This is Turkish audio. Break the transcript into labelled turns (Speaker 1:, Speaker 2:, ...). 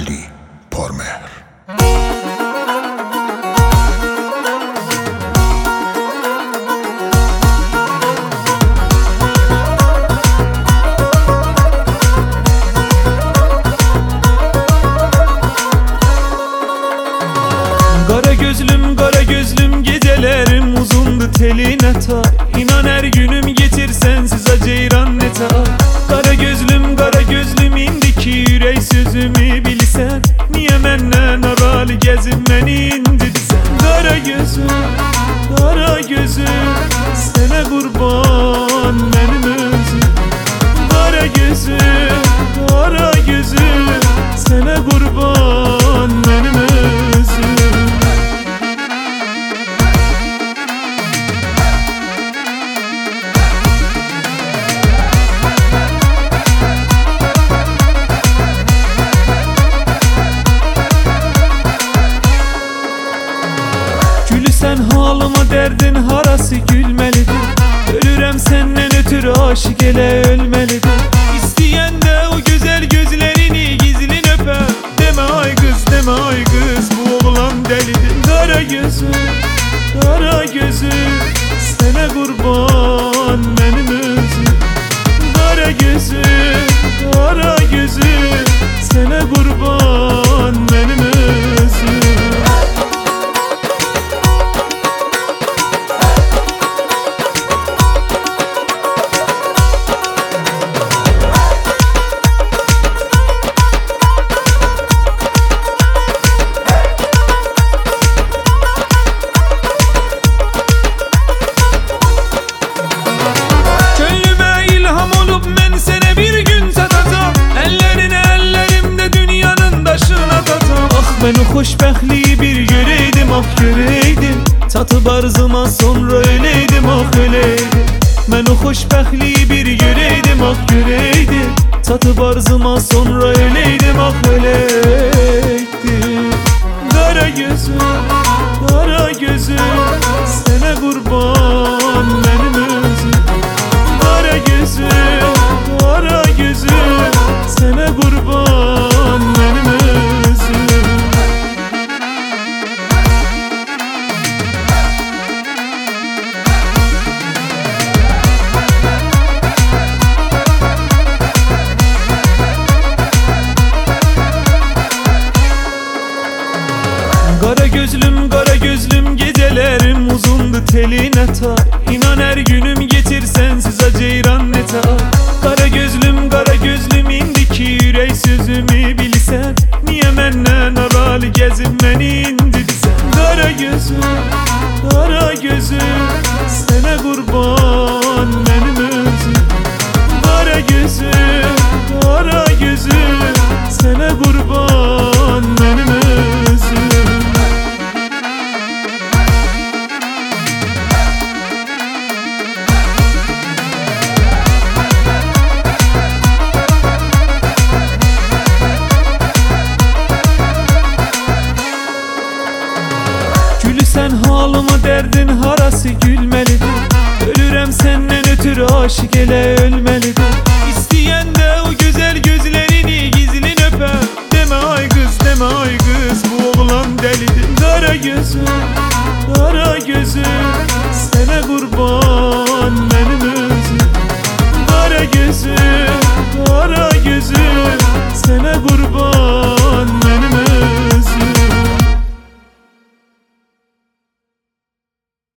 Speaker 1: Ali Pormer.
Speaker 2: Kara gözlüm gecelerim uzundu teline tay. İnan her günüm geçir sensiz aceyran ne tay. Kara gözlüm indiki yürek sözümü bilsen. Niye menden aralı gezin beni indirsen. Kara gözüm sana kurban benim özüm. Kara gözüm sana kurban benim özüm. Sen halıma derdin harası gülmelidir. Ölürem senden ötürü aşık ele ölmelidir. İsteyen de o güzel gözlerini gizlin öper. Deme ay kız bu oğlan delidir. Kara gözüm sana kurban benim özüm. Kara gözüm sana kurban benim özüm. Ben o hoşbəxtliyi bir göreydim, ah göreydim. Tatıb arzıma sonra öleydim, ah öleydim. Ben o hoşbəxtliyi bir göreydim, ah göreydim. Tatıb arzıma sonra öleydim, ah öleydim. Kara gözüm sana kurban benim özüm. Kara gözüm sana kurban benim özüm. Kara gözlüm gecelerim uzundu teline tay. İnan her günüm geçir sensiz aceyran ne tay. Kara gözlüm indiki yürek sözümü bilsen. Niye menden aralı gezin beni indirsen. Kara gözüm sana kurban benim özüm. Kara gözüm sana kurban benim özüm. Sen halıma derdin harası gülmelidir. Ölürem senden ötürü aşık ele ölmelidir.